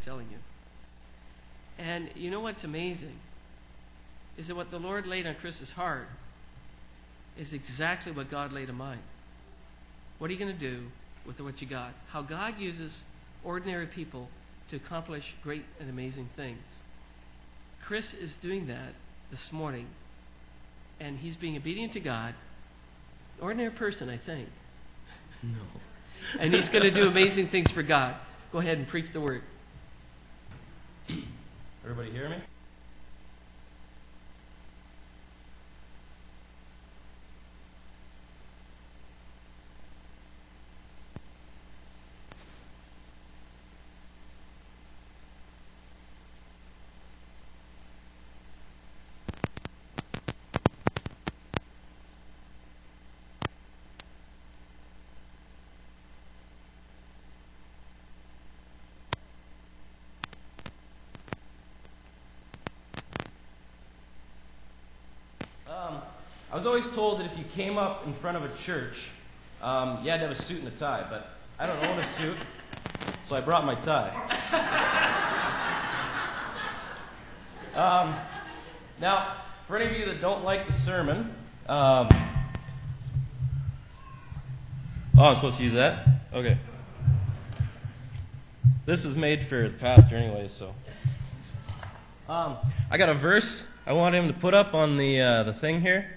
telling you. And you know what's amazing? Is that what the Lord laid on Chris's heart is exactly what God laid on mine. What are you going to do with what you got? How God uses ordinary people to accomplish great and amazing things. Chris is doing that this morning, and he's being obedient to God. Ordinary person, I think. No. And he's going to do amazing things for God. Go ahead and preach the word. Everybody hear me? I was always told that if you came up in front of a church, you had to have a suit and a tie, but I don't own a suit, so I brought my tie. Now, for any of you that don't like the sermon, I'm supposed to use that? Okay. This is made for the pastor anyway, so. I got a verse I want him to put up on the thing here.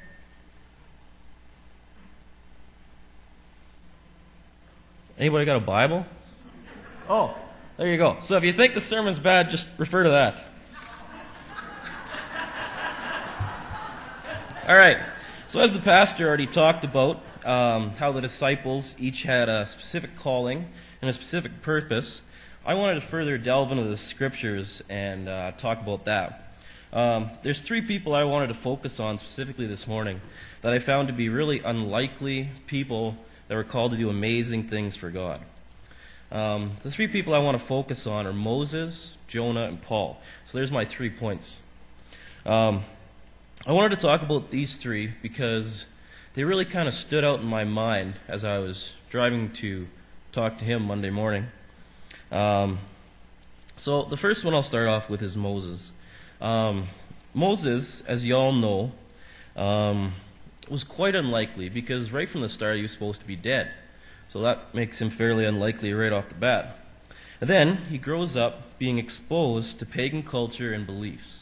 Anybody got a Bible? Oh, there you go. So if you think the sermon's bad, just refer to that. All right. So as the pastor already talked about, how the disciples each had a specific calling and a specific purpose, I wanted to further delve into the scriptures and talk about that. There's three people I wanted to focus on specifically this morning that I found to be really unlikely people that were called to do amazing things for God. The three people I want to focus on are Moses, Jonah, and Paul. So there's my 3 points. I wanted to talk about these three because they really kind of stood out in my mind as I was driving to talk to him Monday morning. So the first one I'll start off with is Moses. Moses, as you all know, was quite unlikely because right from the start he was supposed to be dead. So that makes him fairly unlikely right off the bat. And then he grows up being exposed to pagan culture and beliefs.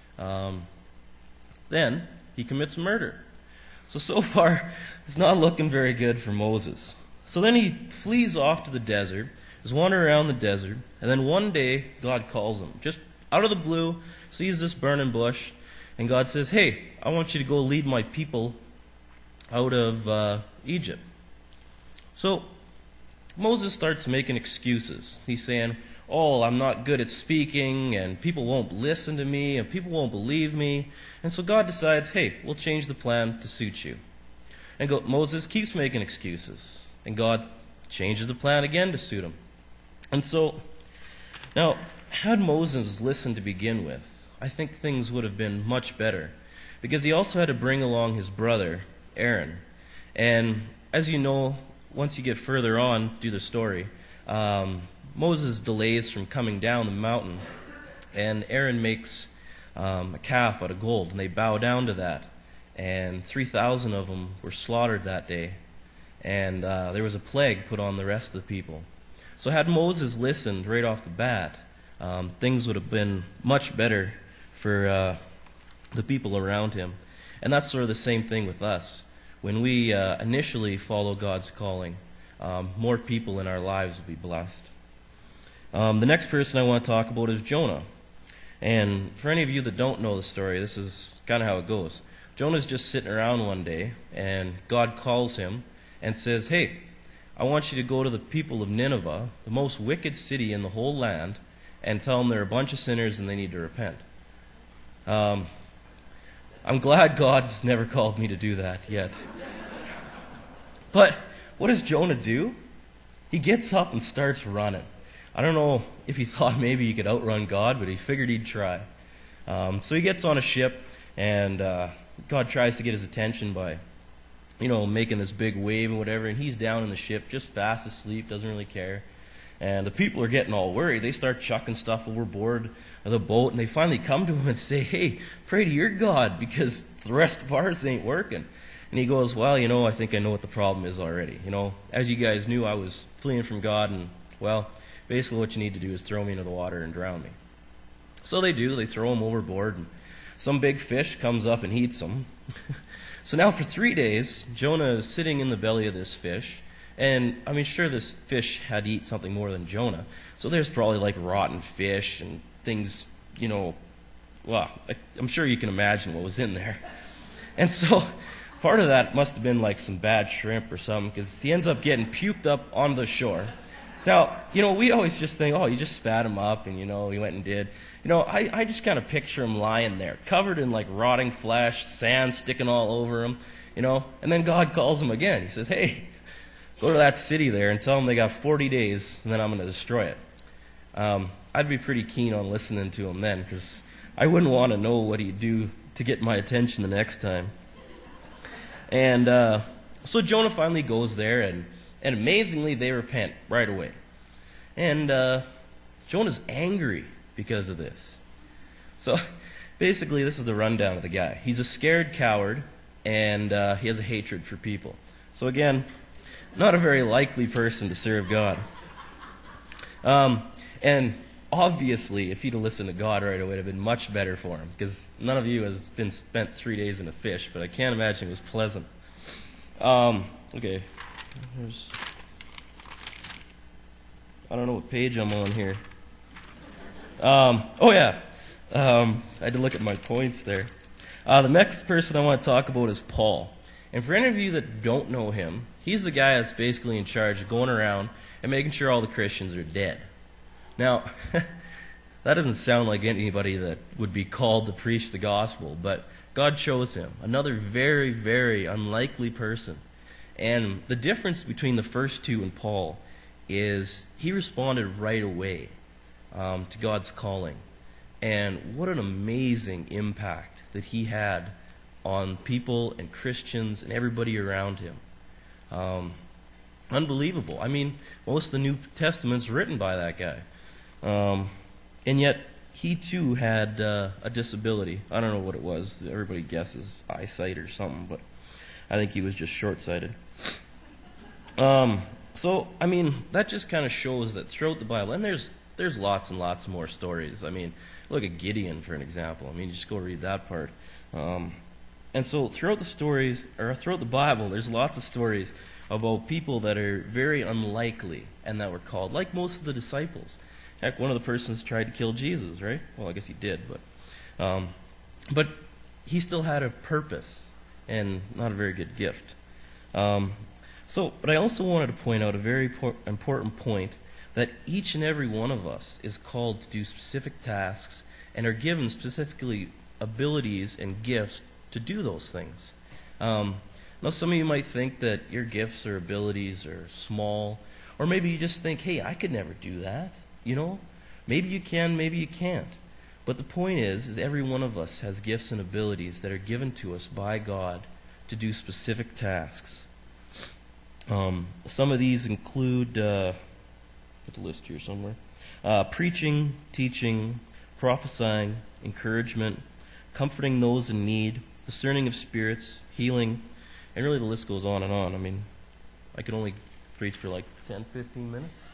Then he commits murder. So far, it's not looking very good for Moses. So then he flees off to the desert, is wandering around the desert, and then one day God calls him. Just out of the blue, sees this burning bush, and God says, "Hey, I want you to go lead my people out of Egypt." So Moses starts making excuses. He's saying, "Oh, I'm not good at speaking, and people won't listen to me, and people won't believe me." And so God decides, "Hey, we'll change the plan to suit you." And Moses keeps making excuses, and God changes the plan again to suit him. And so, now, had Moses listened to begin with, I think things would have been much better, because he also had to bring along his brother, Aaron. And as you know, once you get further on through the story, Moses delays from coming down the mountain, and Aaron makes a calf out of gold, and they bow down to that. And 3,000 of them were slaughtered that day, and there was a plague put on the rest of the people. So had Moses listened right off the bat, things would have been much better for the people around him. And that's sort of the same thing with us. When we initially follow God's calling, more people in our lives will be blessed. The next person I want to talk about is Jonah. And for any of you that don't know the story, this is kind of how it goes. Jonah's just sitting around one day, and God calls him and says, "Hey, I want you to go to the people of Nineveh, the most wicked city in the whole land, and tell them they're a bunch of sinners and they need to repent." I'm glad God has never called me to do that yet. But what does Jonah do? He gets up and starts running. I don't know if he thought maybe he could outrun God, but he figured he'd try. So he gets on a ship, and God tries to get his attention by, making this big wave and whatever, and he's down in the ship, just fast asleep, doesn't really care. And the people are getting all worried. They start chucking stuff overboard of the boat, and they finally come to him and say, hey, pray to your God, because the rest of ours ain't working. And he goes, well, I think I know what the problem is already. As you guys knew, I was fleeing from God, and, well, basically what you need to do is throw me into the water and drown me. So they do. They throw him overboard, and some big fish comes up and eats him. So now for 3 days, Jonah is sitting in the belly of this fish. And, sure, this fish had to eat something more than Jonah. So there's probably like rotten fish and things, well, I'm sure you can imagine what was in there. And so part of that must have been like some bad shrimp or something, because he ends up getting puked up on the shore. So, we always just think, oh, you just spat him up and, he went and did. I just kind of picture him lying there, covered in like rotting flesh, sand sticking all over him, and then God calls him again. He says, hey, go to that city there and tell them they got 40 days, and then I'm going to destroy it. I'd be pretty keen on listening to him then, because I wouldn't want to know what he'd do to get my attention the next time. And so Jonah finally goes there, and amazingly, they repent right away. And Jonah's angry because of this. So basically, this is the rundown of the guy. He's a scared coward, and he has a hatred for people. So again, not a very likely person to serve God. And obviously, if he'd have listened to God right away, it would have been much better for him, because none of you has been spent 3 days in a fish, but I can't imagine it was pleasant. Okay. I don't know what page I'm on here. I had to look at my points there. The next person I want to talk about is Paul. And for any of you that don't know him, he's the guy that's basically in charge of going around and making sure all the Christians are dead. Now, that doesn't sound like anybody that would be called to preach the gospel, but God chose him, another very, very unlikely person. And the difference between the first two and Paul is he responded right away to God's calling. And what an amazing impact that he had on people and Christians and everybody around him. Unbelievable. Most of the New Testament's written by that guy. And yet, he too had a disability. I don't know what it was. Everybody guesses eyesight or something, but I think he was just short-sighted. That just kind of shows that throughout the Bible, and there's lots and lots more stories. Look at Gideon, for an example. Just go read that part. And so throughout the Bible, there's lots of stories about people that are very unlikely and that were called, like most of the disciples. Heck, one of the persons tried to kill Jesus, right? Well, I guess he did, but he still had a purpose and not a very good gift. But I also wanted to point out a very important point, that each and every one of us is called to do specific tasks and are given specifically abilities and gifts to do those things. Now, some of you might think that your gifts or abilities are small, or maybe you just think, hey, I could never do that. Maybe you can, maybe you can't. But the point is every one of us has gifts and abilities that are given to us by God to do specific tasks. Some of these include, put the list here somewhere, preaching, teaching, prophesying, encouragement, comforting those in need, discerning of spirits, healing, and really the list goes on and on. I could only preach for like 10, 15 minutes.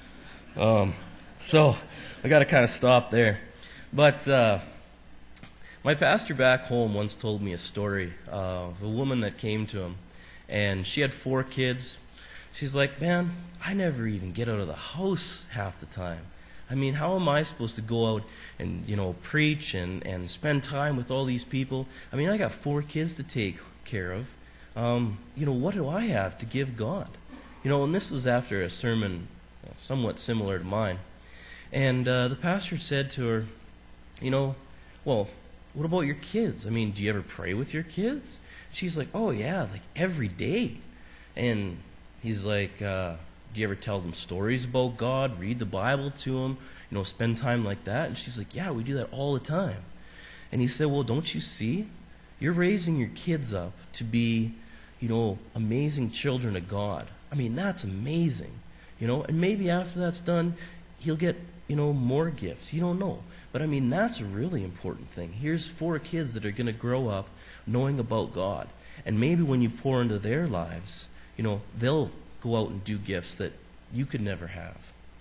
So I got to kind of stop there. But my pastor back home once told me a story of a woman that came to him, and she had 4 kids. She's like, man, I never even get out of the house half the time. How am I supposed to go out and, preach and spend time with all these people? I got 4 kids to take care of. What do I have to give God? And this was after a sermon somewhat similar to mine. And the pastor said to her, well, what about your kids? Do you ever pray with your kids? She's like, oh yeah, like every day. And he's like, do you ever tell them stories about God, read the Bible to them, spend time like that? And she's like, yeah, we do that all the time. And he said, well, don't you see? You're raising your kids up to be, amazing children of God. That's amazing. and maybe after that's done, he'll get, more gifts. You don't know. But I mean, that's a really important thing. Here's 4 kids that are going to grow up knowing about God. And maybe when you pour into their lives, they'll go out and do gifts that you could never have.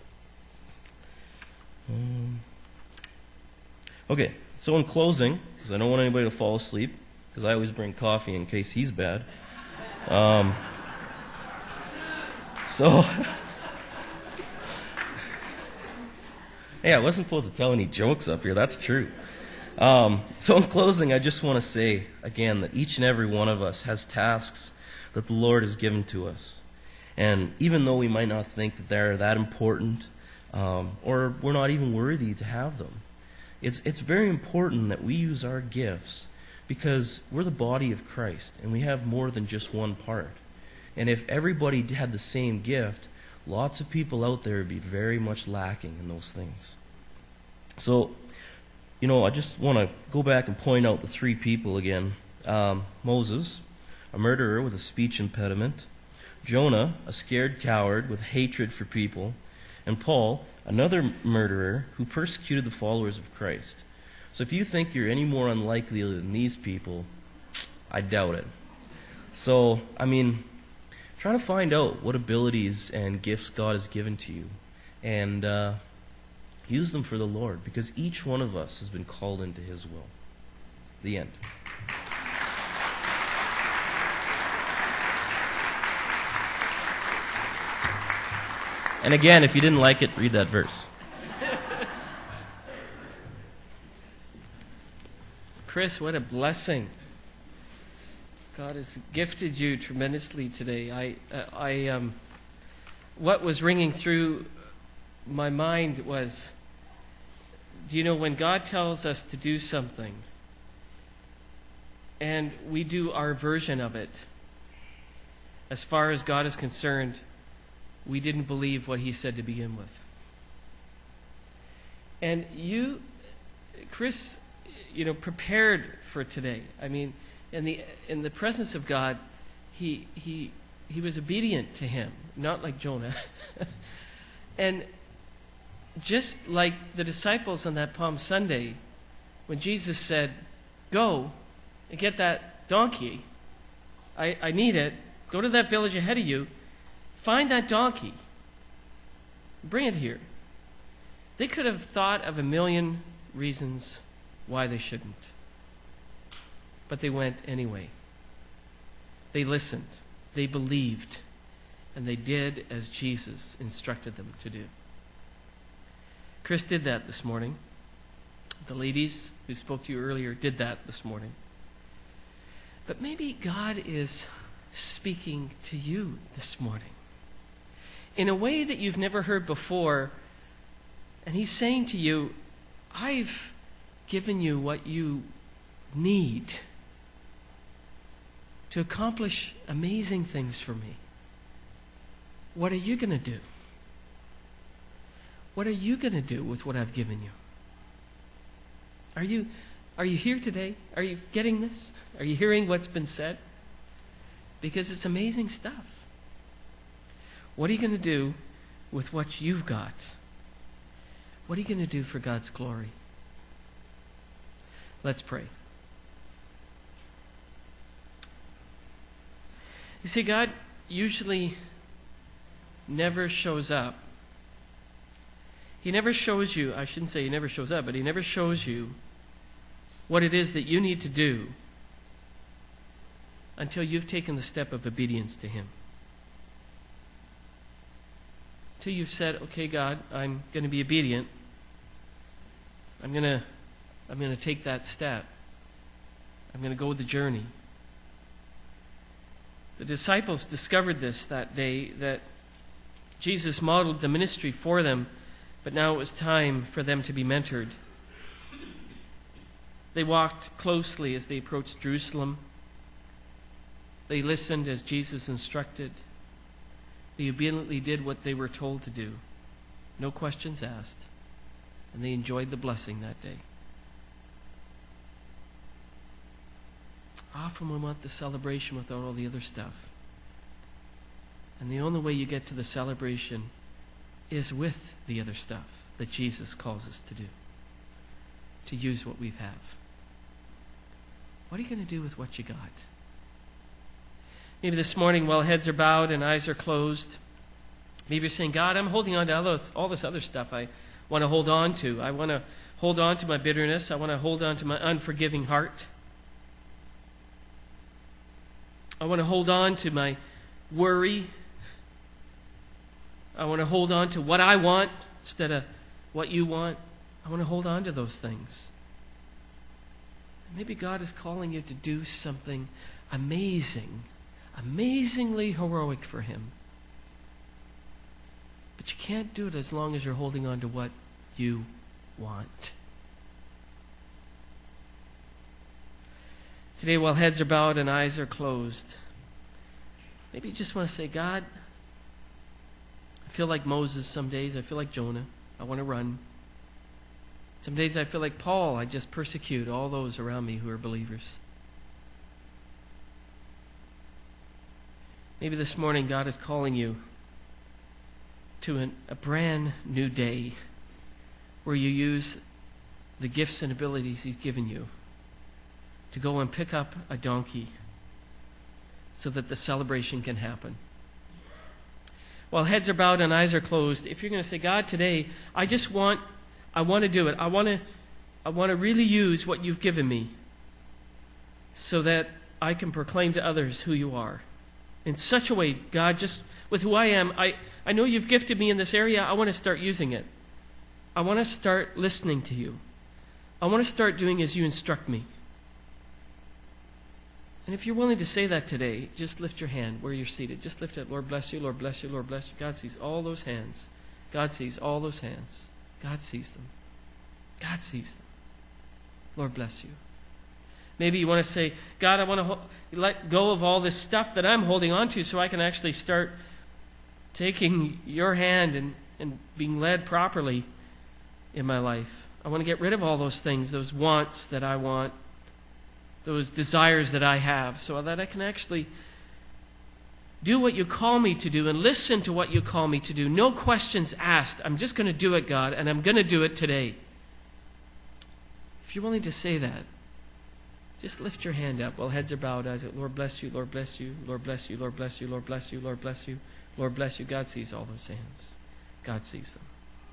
Okay, so in closing, because I don't want anybody to fall asleep, because I always bring coffee in case he's bad. Hey, I wasn't supposed to tell any jokes up here. That's true. So in closing, I just want to say, again, that each and every one of us has tasks that the Lord has given to us. And even though we might not think that they're that important, or we're not even worthy to have them, it's very important that we use our gifts, because we're the body of Christ, and we have more than just one part. And if everybody had the same gift, lots of people out there would be very much lacking in those things. So, I just want to go back and point out the 3 people again. Moses, a murderer with a speech impediment. Jonah, a scared coward with hatred for people. And Paul, another murderer who persecuted the followers of Christ. So if you think you're any more unlikely than these people, I doubt it. So, try to find out what abilities and gifts God has given to you, and use them for the Lord, because each one of us has been called into His will. The end. And again, if you didn't like it, read that verse. Chris, what a blessing. God has gifted you tremendously today. What was ringing through my mind was, when God tells us to do something, and we do our version of it, as far as God is concerned, we didn't believe what He said to begin with. And you, Chris, prepared for today. In the presence of God, he was obedient to Him, not like Jonah. And just like the disciples on that Palm Sunday, when Jesus said, "Go and get that donkey. I need it. Go to that village ahead of you. Find that donkey. Bring it here." They could have thought of a million reasons why they shouldn't. But they went anyway. They listened. They believed. And they did as Jesus instructed them to do. Chris did that this morning. The ladies who spoke to you earlier did that this morning. But maybe God is speaking to you this morning in a way that you've never heard before. And He's saying to you, I've given you what you need to accomplish amazing things for me. What are you going to do? What are you going to do with what I've given you? Are you here today? Are you getting this? Are you hearing what's been said? Because it's amazing stuff. What are you going to do with what you've got? What are you going to do for God's glory? Let's pray. You see, God usually never shows up. He never shows you, I shouldn't say He never shows up, but He never shows you what it is that you need to do until you've taken the step of obedience to Him. Until you've said, okay, God, I'm going to be obedient. I'm going to take that step. I'm going to go the journey. The disciples discovered this that day, that Jesus modeled the ministry for them, but now it was time for them to be mentored. They walked closely as they approached Jerusalem. They listened as Jesus instructed. They obediently did what they were told to do. No questions asked. And they enjoyed the blessing that day. Often we want the celebration without all the other stuff. And the only way you get to the celebration is with the other stuff that Jesus calls us to do, to use what we have. What are you going to do with what you got? Maybe this morning, while heads are bowed and eyes are closed, maybe you're saying, God, I'm holding on to all this other stuff I want to hold on to. I want to hold on to my bitterness. I want to hold on to my unforgiving heart. I want to hold on to my worry. I want to hold on to what I want instead of what you want. I want to hold on to those things. Maybe God is calling you to do something amazing, amazingly heroic for Him. But you can't do it as long as you're holding on to what you want. Today, while heads are bowed and eyes are closed, maybe you just want to say, God, I feel like Moses some days. I feel like Jonah. I want to run. Some days I feel like Paul. I just persecute all those around me who are believers. Maybe this morning God is calling you to a brand new day where you use the gifts and abilities He's given you to go and pick up a donkey so that the celebration can happen. While heads are bowed and eyes are closed, if you're going to say, God, today, I want to do it. I want to really use what you've given me so that I can proclaim to others who you are. In such a way, God, just with who I am, I know you've gifted me in this area. I want to start using it. I want to start listening to you. I want to start doing as you instruct me. And if you're willing to say that today, just lift your hand where you're seated. Just lift it. Lord bless you, Lord bless you, Lord bless you. God sees all those hands. God sees all those hands. God sees them. God sees them. Lord bless you. Maybe you want to say, God, I want to let go of all this stuff that I'm holding on to so I can actually start taking your hand and being led properly in my life. I want to get rid of all those things, those wants that I want, those desires that I have, so that I can actually do what you call me to do and listen to what you call me to do. No questions asked. I'm just going to do it, God, and I'm going to do it today. If you're willing to say that, just lift your hand up while heads are bowed. Eyes are, Lord bless you, Lord bless you, Lord bless you, Lord bless you, Lord bless you, Lord bless you, Lord bless you. God sees all those hands. God sees them.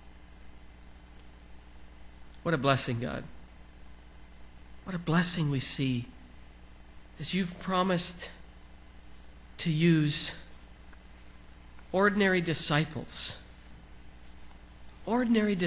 What a blessing, God. What a blessing we see as you've promised to use ordinary disciples who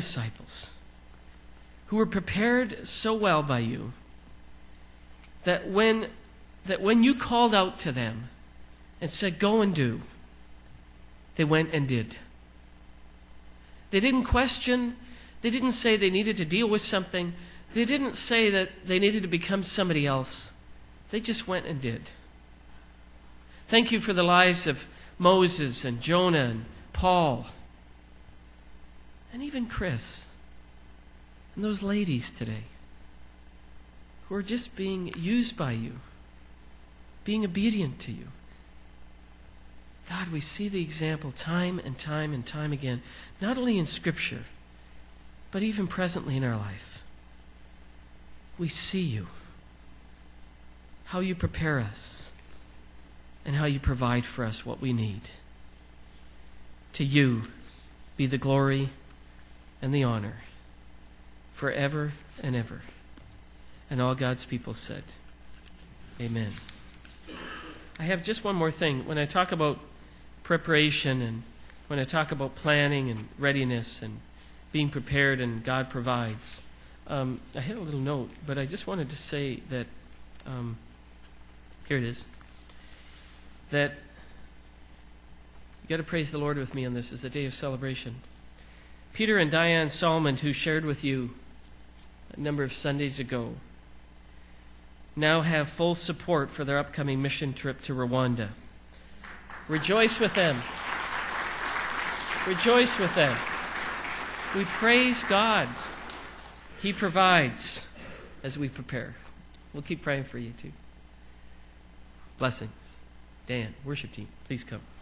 were prepared so well by you that when you called out to them and said, go and do, they went and did. They didn't question. They didn't say they needed to deal with something. They didn't say that they needed to become somebody else. They just went and did. Thank you for the lives of Moses and Jonah and Paul and even Chris and those ladies today who are just being used by you, being obedient to you. God, we see the example time and time and time again, not only in Scripture, but even presently in our life. We see you, how you prepare us, and how you provide for us what we need. To you be the glory and the honor forever and ever. And all God's people said, amen. I have just one more thing. When I talk about preparation and when I talk about planning and readiness and being prepared and God provides, I had a little note, but I just wanted to say that, here it is, that you got to praise the Lord with me on this. It's a day of celebration. Peter and Diane Solomon, who shared with you a number of Sundays ago, now have full support for their upcoming mission trip to Rwanda. Rejoice with them. Rejoice with them. We praise God. He provides as we prepare. We'll keep praying for you too. Blessings. Dan, worship team, please come.